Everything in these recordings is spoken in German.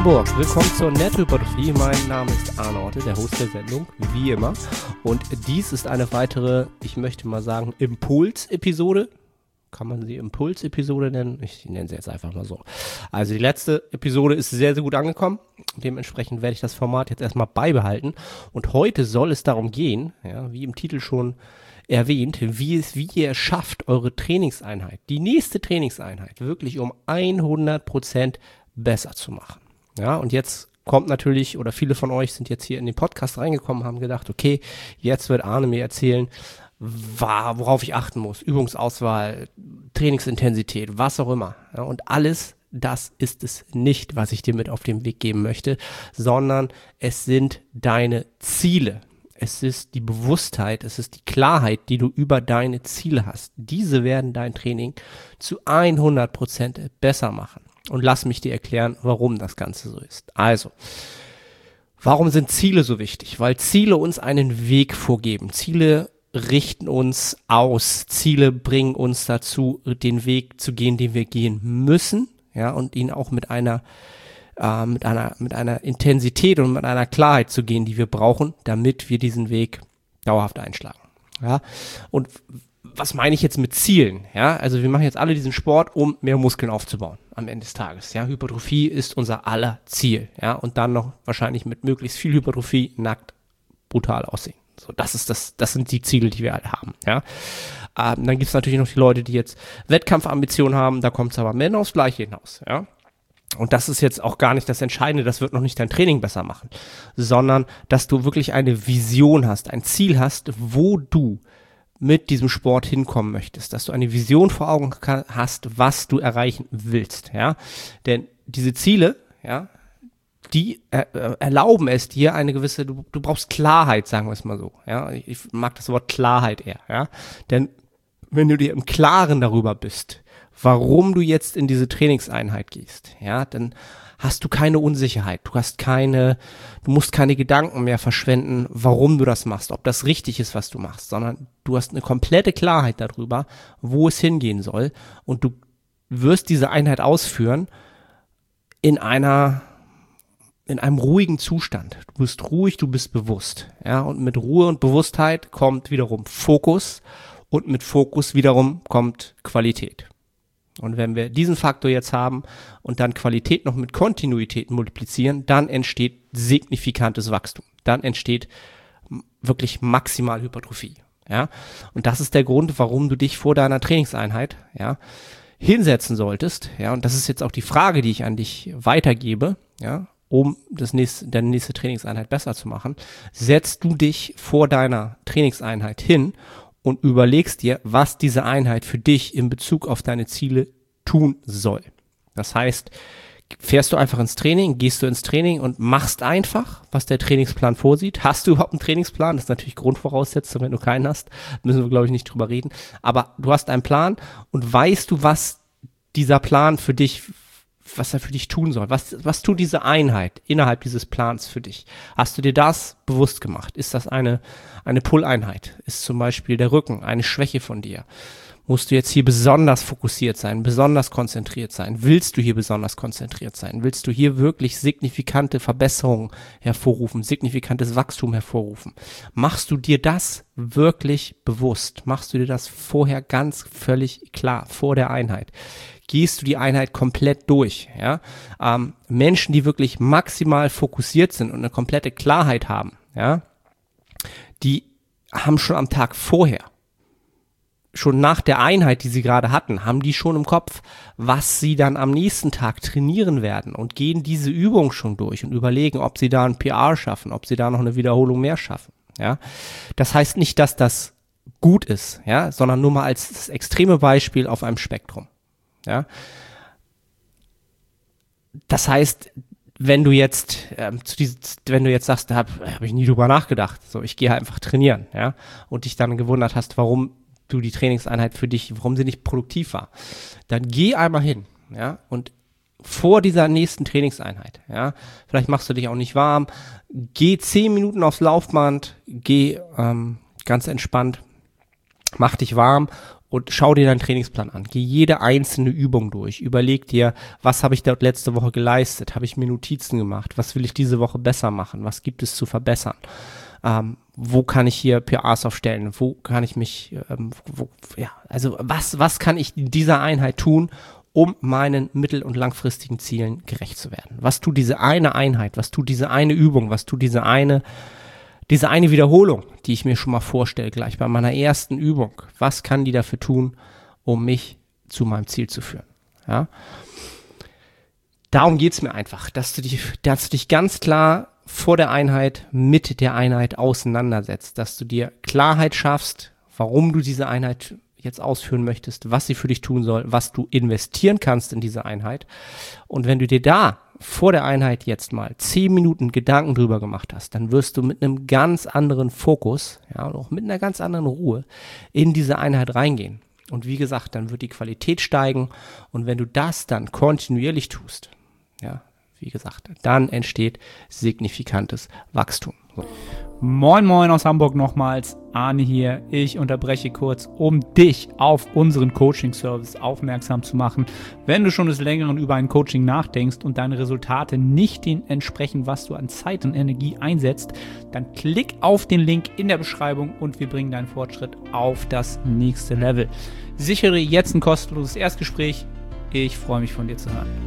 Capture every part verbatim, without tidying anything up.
Hamburg, willkommen zur Nettohypertrophie. Mein Name ist Arne Orte, der Host der Sendung, wie immer. Und dies ist eine weitere, ich möchte mal sagen, Impuls-Episode. Kann man sie Impuls-Episode nennen? Ich nenne sie jetzt einfach mal so. Also die letzte Episode ist sehr, sehr gut angekommen. Dementsprechend werde ich das Format jetzt erstmal beibehalten. Und heute soll es darum gehen, ja, wie im Titel schon erwähnt, wie es, wie ihr es schafft, eure Trainingseinheit, die nächste Trainingseinheit, wirklich um hundert Prozent besser zu machen. Ja, und jetzt kommt natürlich, oder viele von euch sind jetzt hier in den Podcast reingekommen, haben gedacht, okay, jetzt wird Arne mir erzählen, worauf ich achten muss, Übungsauswahl, Trainingsintensität, was auch immer. Ja, und alles das ist es nicht, was ich dir mit auf den Weg geben möchte, sondern es sind deine Ziele. Es ist die Bewusstheit, es ist die Klarheit, die du über deine Ziele hast. Diese werden dein Training zu hundert Prozent besser machen. Und lass mich dir erklären, warum das Ganze so ist. Also, warum sind Ziele so wichtig? Weil Ziele uns einen Weg vorgeben. Ziele richten uns aus. Ziele bringen uns dazu, den Weg zu gehen, den wir gehen müssen, ja, und ihn auch mit einer äh, mit einer mit einer Intensität und mit einer Klarheit zu gehen, die wir brauchen, damit wir diesen Weg dauerhaft einschlagen. Ja, und was meine ich jetzt mit Zielen? Ja, also wir machen jetzt alle diesen Sport, um mehr Muskeln aufzubauen am Ende des Tages. Ja, Hypertrophie ist unser aller Ziel. Ja, und dann noch wahrscheinlich mit möglichst viel Hypertrophie nackt brutal aussehen. So, das ist das, das sind die Ziele, die wir alle haben. Ja, ähm, dann gibt es natürlich noch die Leute, die jetzt Wettkampfambitionen haben. Da kommt es aber mehr aufs Gleiche hinaus. Ja. Und das ist jetzt auch gar nicht das Entscheidende, das wird noch nicht dein Training besser machen, sondern dass du wirklich eine Vision hast, ein Ziel hast, wo du mit diesem Sport hinkommen möchtest, dass du eine Vision vor Augen hast, was du erreichen willst, ja, denn diese Ziele, ja, die er, äh, erlauben es dir eine gewisse, du, du brauchst Klarheit, sagen wir es mal so, ja, ich, ich mag das Wort Klarheit eher, ja, denn wenn du dir im Klaren darüber bist, warum du jetzt in diese Trainingseinheit gehst, ja, dann hast du keine Unsicherheit, du hast keine, du musst keine Gedanken mehr verschwenden, warum du das machst, ob das richtig ist, was du machst, sondern du hast eine komplette Klarheit darüber, wo es hingehen soll und du wirst diese Einheit ausführen in einer, in einem ruhigen Zustand. Du bist ruhig, du bist bewusst, ja, und mit Ruhe und Bewusstheit kommt wiederum Fokus und mit Fokus wiederum kommt Qualität. Und wenn wir diesen Faktor jetzt haben und dann Qualität noch mit Kontinuität multiplizieren, dann entsteht signifikantes Wachstum. Dann entsteht wirklich maximal Hypertrophie. Ja? Und das ist der Grund, warum du dich vor deiner Trainingseinheit, ja, hinsetzen solltest. Ja? Und das ist jetzt auch die Frage, die ich an dich weitergebe, ja, um das nächste, deine nächste Trainingseinheit besser zu machen. Setzt du dich vor deiner Trainingseinheit hin und überlegst dir, was diese Einheit für dich in Bezug auf deine Ziele tun soll. Das heißt, fährst du einfach ins Training, gehst du ins Training und machst einfach, was der Trainingsplan vorsieht. Hast du überhaupt einen Trainingsplan? Das ist natürlich Grundvoraussetzung. Wenn du keinen hast, müssen wir, glaube ich, nicht drüber reden. Aber du hast einen Plan und weißt du, was dieser Plan für dich was er für dich tun soll. Was, was tut diese Einheit innerhalb dieses Plans für dich? Hast du dir das bewusst gemacht? Ist das eine, eine Pull-Einheit? Ist zum Beispiel der Rücken eine Schwäche von dir? Musst du jetzt hier besonders fokussiert sein, besonders konzentriert sein? Willst du hier besonders konzentriert sein? Willst du hier wirklich signifikante Verbesserungen hervorrufen, signifikantes Wachstum hervorrufen? Machst du dir das wirklich bewusst? Machst du dir das vorher ganz völlig klar, vor der Einheit? Gehst du die Einheit komplett durch, ja? Ähm, Menschen, die wirklich maximal fokussiert sind und eine komplette Klarheit haben, ja, die haben schon am Tag vorher, schon nach der Einheit, die sie gerade hatten, haben die schon im Kopf, was sie dann am nächsten Tag trainieren werden und gehen diese Übung schon durch und überlegen, ob sie da ein P R schaffen, ob sie da noch eine Wiederholung mehr schaffen, ja? Das heißt nicht, dass das gut ist, ja, sondern nur mal als das extreme Beispiel auf einem Spektrum. Ja, das heißt, wenn du jetzt, ähm, zu diesem, wenn du jetzt sagst, da habe hab ich nie drüber nachgedacht, so, ich gehe halt einfach trainieren, ja, und dich dann gewundert hast, warum du die Trainingseinheit für dich, warum sie nicht produktiv war, dann geh einmal hin, ja, und vor dieser nächsten Trainingseinheit, ja, vielleicht machst du dich auch nicht warm, geh zehn Minuten aufs Laufband, geh ähm, ganz entspannt, mach dich warm und schau dir deinen Trainingsplan an. Geh jede einzelne Übung durch. Überleg dir, was habe ich dort letzte Woche geleistet? Habe ich mir Notizen gemacht? Was will ich diese Woche besser machen? Was gibt es zu verbessern? Ähm, wo kann ich hier P As aufstellen? Wo kann ich mich, ähm, wo, ja, also was, was kann ich in dieser Einheit tun, um meinen mittel- und langfristigen Zielen gerecht zu werden? Was tut diese eine Einheit? Was tut diese eine Übung? Was tut diese eine Diese eine Wiederholung, die ich mir schon mal vorstelle, gleich bei meiner ersten Übung, was kann die dafür tun, um mich zu meinem Ziel zu führen? Ja? Darum geht's mir einfach, dass du dich, dass du dich ganz klar vor der Einheit mit der Einheit auseinandersetzt, dass du dir Klarheit schaffst, warum du diese Einheit jetzt ausführen möchtest, was sie für dich tun soll, was du investieren kannst in diese Einheit. Und wenn du dir da vor der Einheit jetzt mal zehn Minuten Gedanken drüber gemacht hast, dann wirst du mit einem ganz anderen Fokus, ja, und auch mit einer ganz anderen Ruhe in diese Einheit reingehen. Und wie gesagt, dann wird die Qualität steigen. Und wenn du das dann kontinuierlich tust, ja, wie gesagt, dann entsteht signifikantes Wachstum. So. Moin Moin aus Hamburg nochmals, Arne hier. Ich unterbreche kurz, um dich auf unseren Coaching-Service aufmerksam zu machen. Wenn du schon des Längeren über ein Coaching nachdenkst und deine Resultate nicht den entsprechen, was du an Zeit und Energie einsetzt, dann klick auf den Link in der Beschreibung und wir bringen deinen Fortschritt auf das nächste Level. Sichere jetzt ein kostenloses Erstgespräch. Ich freue mich, von dir zu hören.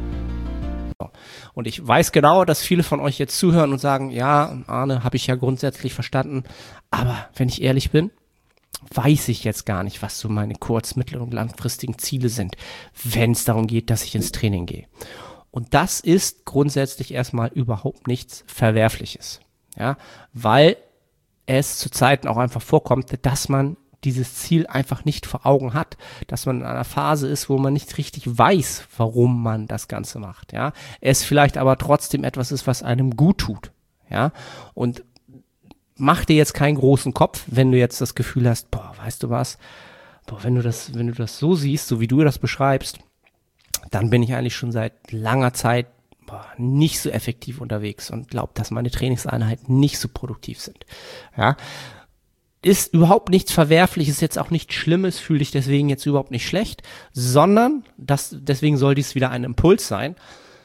Und ich weiß genau, dass viele von euch jetzt zuhören und sagen, ja, Arne, habe ich ja grundsätzlich verstanden, aber wenn ich ehrlich bin, weiß ich jetzt gar nicht, was so meine kurz-, mittel- und langfristigen Ziele sind, wenn es darum geht, dass ich ins Training gehe. Und das ist grundsätzlich erstmal überhaupt nichts Verwerfliches, ja, weil es zu Zeiten auch einfach vorkommt, dass man dieses Ziel einfach nicht vor Augen hat, dass man in einer Phase ist, wo man nicht richtig weiß, warum man das Ganze macht, ja, es vielleicht aber trotzdem etwas ist, was einem gut tut, ja, und mach dir jetzt keinen großen Kopf, wenn du jetzt das Gefühl hast, boah, weißt du was, boah, wenn du das, wenn du das so siehst, so wie du das beschreibst, dann bin ich eigentlich schon seit langer Zeit boah, nicht so effektiv unterwegs und glaube, dass meine Trainingseinheiten nicht so produktiv sind, ja. Ist überhaupt nichts Verwerfliches, jetzt auch nichts Schlimmes, fühl dich deswegen jetzt überhaupt nicht schlecht, sondern das, deswegen soll dies wieder ein Impuls sein.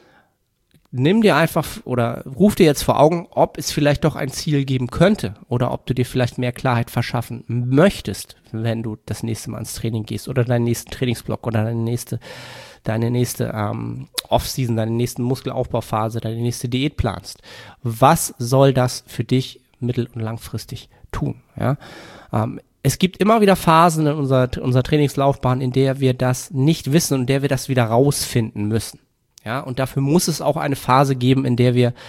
Nimm dir einfach oder ruf dir jetzt vor Augen, ob es vielleicht doch ein Ziel geben könnte oder ob du dir vielleicht mehr Klarheit verschaffen möchtest, wenn du das nächste Mal ins Training gehst oder deinen nächsten Trainingsblock oder deine nächste, deine nächste ähm, Off-Season, deine nächste Muskelaufbauphase, deine nächste Diät planst. Was soll das für dich mittel- und langfristig tun, ja. Ähm, es gibt immer wieder Phasen in unserer, unserer Trainingslaufbahn, in der wir das nicht wissen und in der wir das wieder rausfinden müssen, ja. Und dafür muss es auch eine Phase geben, in der wir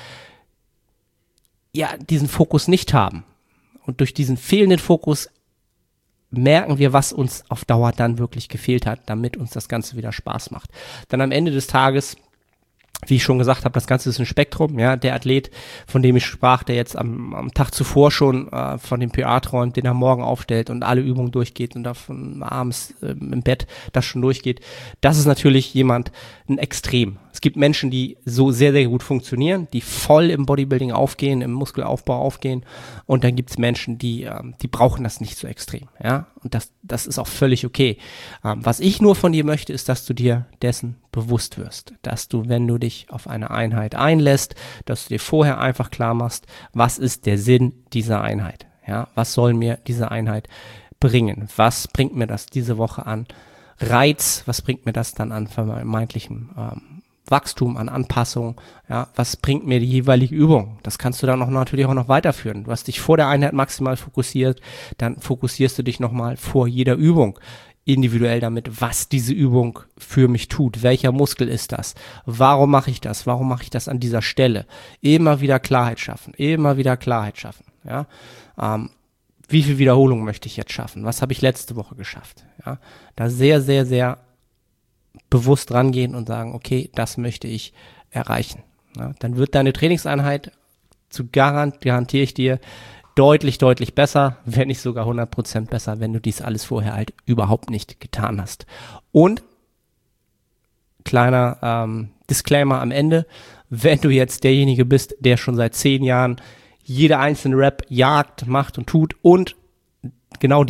ja diesen Fokus nicht haben. Und durch diesen fehlenden Fokus merken wir, was uns auf Dauer dann wirklich gefehlt hat, damit uns das Ganze wieder Spaß macht. Dann am Ende des Tages, wie ich schon gesagt habe, das Ganze ist ein Spektrum, ja, der Athlet, von dem ich sprach, der jetzt am, am Tag zuvor schon äh, von dem P A träumt, den er morgen aufstellt und alle Übungen durchgeht und davon abends äh, im Bett das schon durchgeht, das ist natürlich jemand, ein Extrem. Es gibt Menschen, die so sehr, sehr gut funktionieren, die voll im Bodybuilding aufgehen, im Muskelaufbau aufgehen und dann gibt es Menschen, die ähm, die brauchen das nicht so extrem, ja, und das, das ist auch völlig okay. Ähm, was ich nur von dir möchte, ist, dass du dir dessen bewusst wirst, dass du, wenn du dich auf eine Einheit einlässt, dass du dir vorher einfach klar machst, was ist der Sinn dieser Einheit, ja, was soll mir diese Einheit bringen, was bringt mir das diese Woche an Reiz, was bringt mir das dann an vermeintlichem ähm, Wachstum, an Anpassung, ja, was bringt mir die jeweilige Übung? Das kannst du dann auch natürlich auch noch weiterführen. Du hast dich vor der Einheit maximal fokussiert, dann fokussierst du dich nochmal vor jeder Übung individuell damit, was diese Übung für mich tut. Welcher Muskel ist das? Warum mache ich das? Warum mache ich das an dieser Stelle? Immer wieder Klarheit schaffen, immer wieder Klarheit schaffen, ja. Ähm, wie viel Wiederholungen möchte ich jetzt schaffen? Was habe ich letzte Woche geschafft? Ja, da sehr, sehr, sehr bewusst rangehen und sagen, okay, das möchte ich erreichen. Ja, dann wird deine Trainingseinheit, zu garant, garantiere ich dir, deutlich, deutlich besser, wenn nicht sogar hundert Prozent besser, wenn du dies alles vorher halt überhaupt nicht getan hast. Und kleiner ähm, Disclaimer am Ende, wenn du jetzt derjenige bist, der schon seit zehn Jahren jede einzelne Rep jagt, macht und tut und genau dieser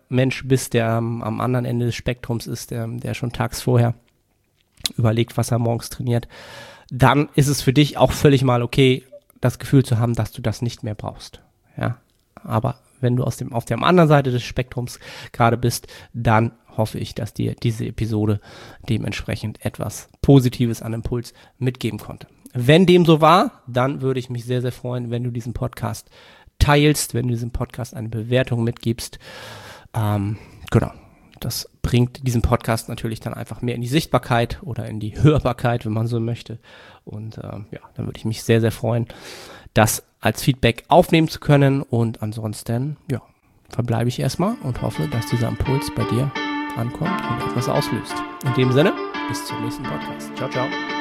Mensch bist, der ähm, am anderen Ende des Spektrums ist, der, der schon tags vorher überlegt, was er morgens trainiert, dann ist es für dich auch völlig mal okay, das Gefühl zu haben, dass du das nicht mehr brauchst. Ja, aber wenn du aus dem, auf der anderen Seite des Spektrums gerade bist, dann hoffe ich, dass dir diese Episode dementsprechend etwas Positives an Impuls mitgeben konnte. Wenn dem so war, dann würde ich mich sehr, sehr freuen, wenn du diesen Podcast teilst, wenn du diesem Podcast eine Bewertung mitgibst. Ähm, genau, das bringt diesen Podcast natürlich dann einfach mehr in die Sichtbarkeit oder in die Hörbarkeit, wenn man so möchte. Und ähm, ja, dann würde ich mich sehr, sehr freuen, das als Feedback aufnehmen zu können. Und ansonsten, ja, verbleibe ich erstmal und hoffe, dass dieser Impuls bei dir ankommt und etwas auslöst. In dem Sinne, bis zum nächsten Podcast. Ciao, ciao.